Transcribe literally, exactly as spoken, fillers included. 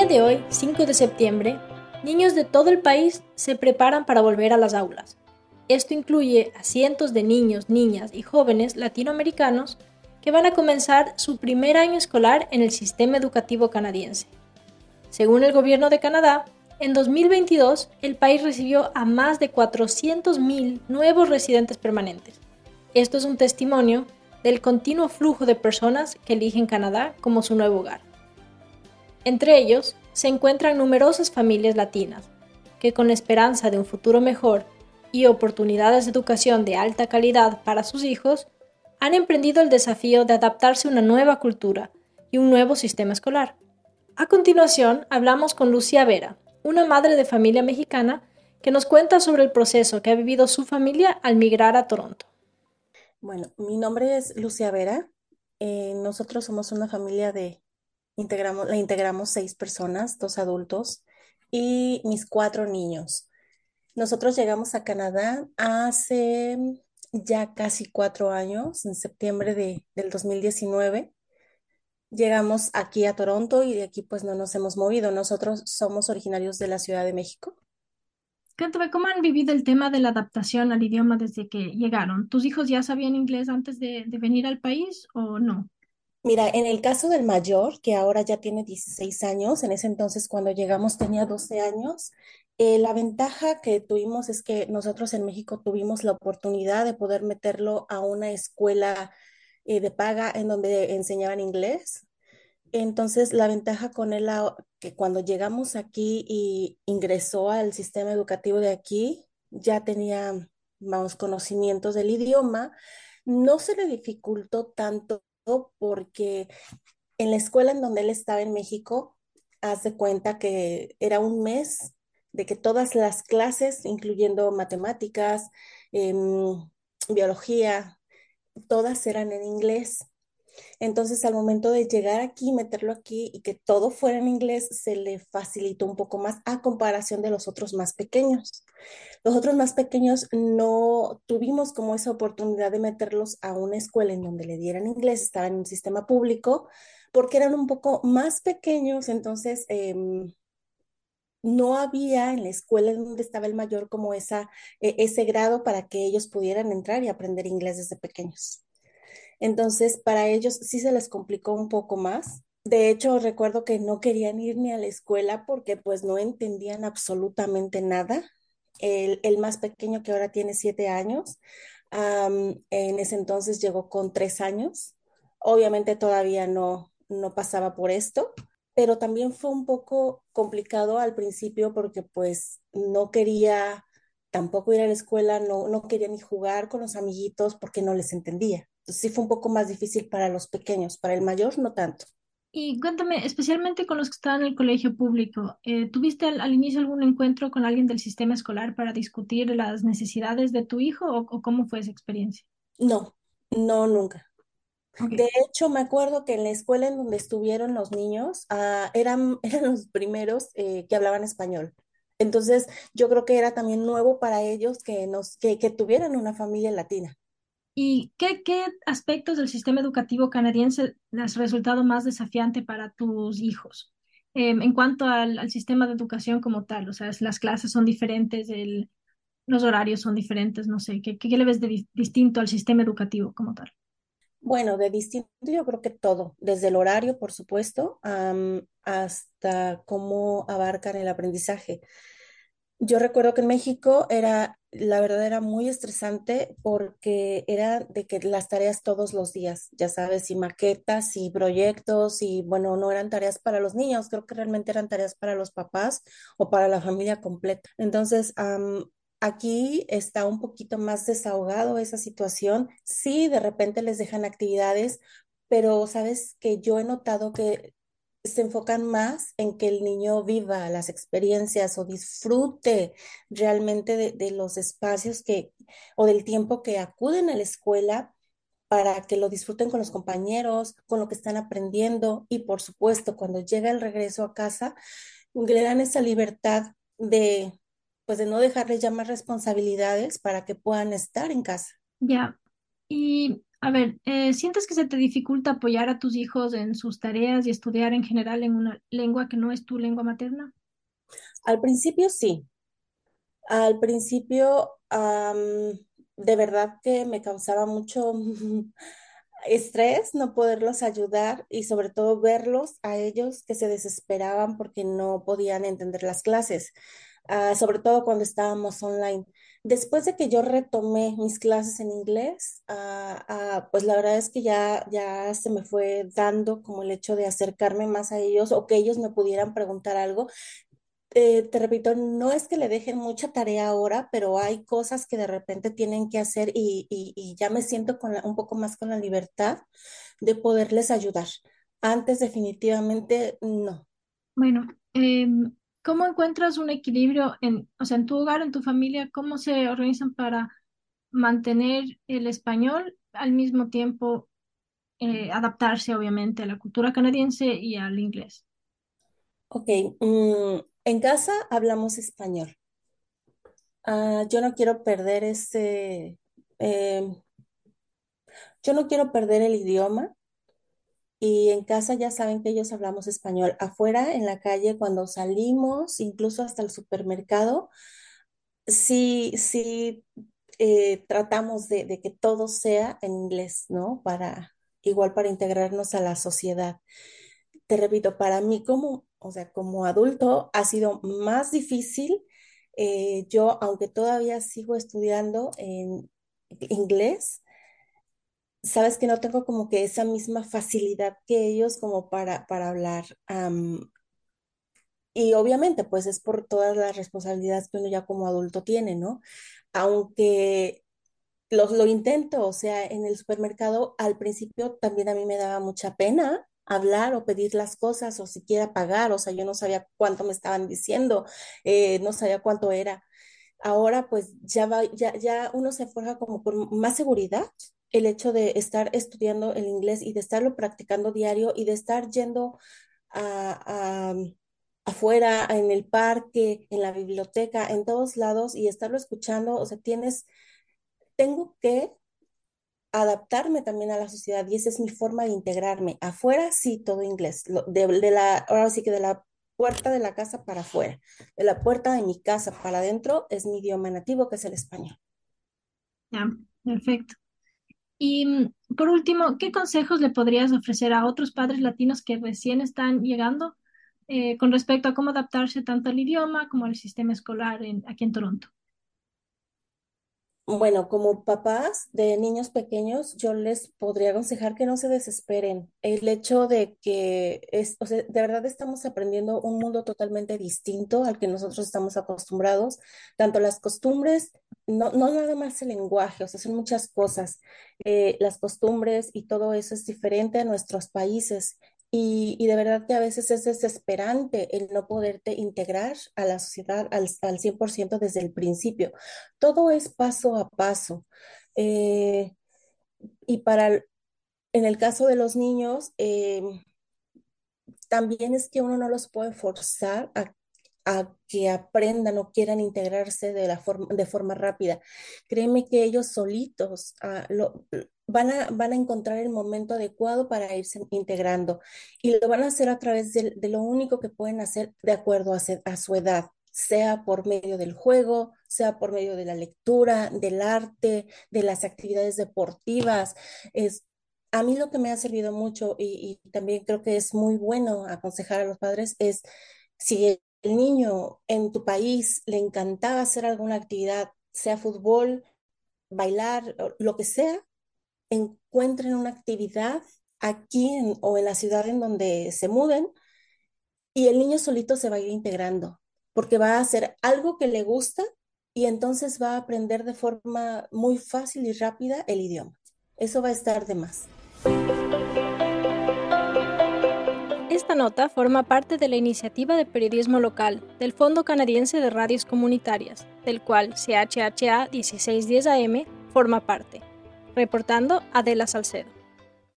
día de hoy, cinco de septiembre, niños de todo el país se preparan para volver a las aulas. Esto incluye a cientos de niños, niñas y jóvenes latinoamericanos que van a comenzar su primer año escolar en el sistema educativo canadiense. Según el gobierno de Canadá, en dos mil veintidós el país recibió a más de cuatrocientos mil nuevos residentes permanentes. Esto es un testimonio del continuo flujo de personas que eligen Canadá como su nuevo hogar. Entre ellos se encuentran numerosas familias latinas que, con la esperanza de un futuro mejor y oportunidades de educación de alta calidad para sus hijos, han emprendido el desafío de adaptarse a una nueva cultura y un nuevo sistema escolar. A continuación, hablamos con Lucía Vera, una madre de familia mexicana que nos cuenta sobre el proceso que ha vivido su familia al migrar a Toronto. Bueno, mi nombre es Lucia Vera. Eh, nosotros somos una familia de, integramos, la integramos seis personas, dos adultos y mis cuatro niños. Nosotros llegamos a Canadá hace ya casi cuatro años, en septiembre de, del dos mil diecinueve. Llegamos aquí a Toronto y de aquí pues no nos hemos movido. Nosotros somos originarios de la Ciudad de México. Cuéntame, ¿cómo han vivido el tema de la adaptación al idioma desde que llegaron? ¿Tus hijos ya sabían inglés antes de, de venir al país o no? Mira, en el caso del mayor, que ahora ya tiene dieciséis años, en ese entonces cuando llegamos tenía doce años, eh, la ventaja que tuvimos es que nosotros en México tuvimos la oportunidad de poder meterlo a una escuela eh, de paga en donde enseñaban inglés. Entonces, la ventaja con él, a- que cuando llegamos aquí y ingresó al sistema educativo de aquí, ya tenía más conocimientos del idioma. No se le dificultó tanto porque en la escuela en donde él estaba en México, haz de cuenta que era un mes de que todas las clases, incluyendo matemáticas, em, biología, todas eran en inglés. Entonces, al momento de llegar aquí, meterlo aquí y que todo fuera en inglés, se le facilitó un poco más a comparación de los otros más pequeños. Los otros más pequeños no tuvimos como esa oportunidad de meterlos a una escuela en donde le dieran inglés, estaban en un sistema público, porque eran un poco más pequeños, entonces em, no había en la escuela en donde estaba el mayor como esa, e- ese grado para que ellos pudieran entrar y aprender inglés desde pequeños. Entonces, para ellos sí se les complicó un poco más. De hecho, recuerdo que no querían ir ni a la escuela porque pues no entendían absolutamente nada. El, el más pequeño, que ahora tiene siete años, am, en ese entonces llegó con tres años. Obviamente todavía no, no pasaba por esto, pero también fue un poco complicado al principio porque pues no quería tampoco ir a la escuela, no, no quería ni jugar con los amiguitos porque no les entendía. Entonces sí fue un poco más difícil para los pequeños, para el mayor no tanto. Y cuéntame, especialmente con los que estaban en el colegio público, eh, ¿tuviste al, al inicio algún encuentro con alguien del sistema escolar para discutir las necesidades de tu hijo o, o cómo fue esa experiencia? No, no, nunca. Ok. De hecho, me acuerdo que en la escuela en donde estuvieron los niños, ah, eran, eran los primeros eh, que hablaban español. Entonces, yo creo que era también nuevo para ellos que, nos, que, que tuvieran una familia latina. ¿Y qué, qué aspectos del sistema educativo canadiense les ha resultado más desafiante para tus hijos? Em, en cuanto al, al sistema de educación como tal, o sea, es- las clases son diferentes, el, los horarios son diferentes, no sé, ¿qué, qué le ves de di- distinto al sistema educativo como tal? Bueno, de distinto yo creo que todo, desde el horario, por supuesto, am, hasta cómo abarcan el aprendizaje. Yo recuerdo que en México era, la verdad era muy estresante porque era de que las tareas todos los días, ya sabes, y maquetas y proyectos y bueno, no eran tareas para los niños, creo que realmente eran tareas para los papás o para la familia completa. Entonces, am, aquí está un poquito más desahogado esa situación. Sí, de repente les dejan actividades, pero sabes que yo he notado que se enfocan más en que el niño viva las experiencias o disfrute realmente de, de los espacios que o del tiempo que acuden a la escuela para que lo disfruten con los compañeros, con lo que están aprendiendo y por supuesto cuando llega el regreso a casa le dan esa libertad de pues de no dejarles ya más responsabilidades para que puedan estar en casa. Ya. Y, a ver, eh, ¿sientes que se te dificulta apoyar a tus hijos en sus tareas y estudiar en general en una lengua que no es tu lengua materna? Al principio sí, al principio am, de verdad que me causaba mucho estrés no poderlos ayudar y sobre todo verlos a ellos que se desesperaban porque no podían entender las clases, ah, sobre todo cuando estábamos online. Después de que yo retomé mis clases en inglés, ah, ah, pues la verdad es que ya, ya se me fue dando como el hecho de acercarme más a ellos o que ellos me pudieran preguntar algo. Eh, te repito, no es que le dejen mucha tarea ahora, pero hay cosas que de repente tienen que hacer y, y- y ya me siento con la- un poco más con la libertad de poderles ayudar. Antes definitivamente no. Bueno, em, ¿cómo encuentras un equilibrio en, o sea, en tu hogar, en tu familia? ¿Cómo se organizan para mantener el español al mismo tiempo eh, adaptarse, obviamente, a la cultura canadiense y al inglés? Ok, mm, en casa hablamos español. Ah, yo no quiero perder ese, eh, yo no quiero perder el idioma. Y en casa ya saben que ellos hablamos español. Afuera, en la calle, cuando salimos, incluso hasta el supermercado, sí, sí, eh, tratamos de, de que todo sea en inglés, ¿no? Para, igual para integrarnos a la sociedad. Te repito, para mí como, o sea, como adulto ha sido más difícil. Eh, yo, aunque todavía sigo estudiando en inglés, sabes que no tengo como que esa misma facilidad que ellos como para, para hablar. Am, y obviamente, pues es por todas las responsabilidades que uno ya como adulto tiene, ¿no? Aunque los, lo intento, o sea, en el supermercado al principio también a mí me daba mucha pena hablar o pedir las cosas o siquiera pagar, o sea, yo no sabía cuánto me estaban diciendo, eh, no sabía cuánto era. Ahora pues ya va, ya, ya uno se forja como por más seguridad el hecho de estar estudiando el inglés y de estarlo practicando diario y de estar yendo a, a- afuera, en el parque, en la biblioteca, en todos lados y estarlo escuchando, o sea, tienes, tengo que adaptarme también a la sociedad y esa es mi forma de integrarme. Afuera sí, todo inglés, lo- de, de la, ahora sí que de la puerta de la casa para afuera, de la puerta de mi casa para adentro es mi idioma nativo, que es el español. Ya, perfecto. Y mm, por último, ¿qué consejos le podrías ofrecer a otros padres latinos que recién están llegando eh, con respecto a cómo adaptarse tanto al idioma como al sistema escolar en- aquí en Toronto? Bueno, como papás de niños pequeños, yo les podría aconsejar que no se desesperen. El hecho de que es, o sea, de verdad estamos aprendiendo un mundo totalmente distinto al que nosotros estamos acostumbrados, tanto las costumbres, no, no nada más el lenguaje, o sea, son muchas cosas. Eh, las costumbres y todo eso es diferente a nuestros países. Y, y de verdad que a veces es desesperante el no poderte integrar a la sociedad al, al cien por ciento desde el principio. Todo es paso a paso. Eh, y para, el- en el caso de los niños, eh, también es que uno no los puede forzar a, a que aprendan o quieran integrarse de la forma, de forma rápida. Créeme que ellos solitos ah, lo, van a, van a encontrar el momento adecuado para irse integrando y lo van a hacer a través de, de lo único que pueden hacer de acuerdo a, se- a su edad, sea por medio del juego, sea por medio de la lectura, del arte, de las actividades deportivas. Es, a mí lo que me ha servido mucho y, y también creo que es muy bueno aconsejar a los padres es si el niño en tu país le encantaba hacer alguna actividad, sea fútbol, bailar, o lo que sea, encuentren una actividad aquí en- o en la ciudad en donde se muden y el niño solito se va a ir integrando porque va a hacer algo que le gusta y entonces va a aprender de forma muy fácil y rápida el idioma. Eso va a estar de más. Esta nota forma parte de la iniciativa de periodismo local del Fondo Canadiense de Radios Comunitarias, del cual C H H A mil seiscientos diez A M forma parte. Reportando Adela Salcedo.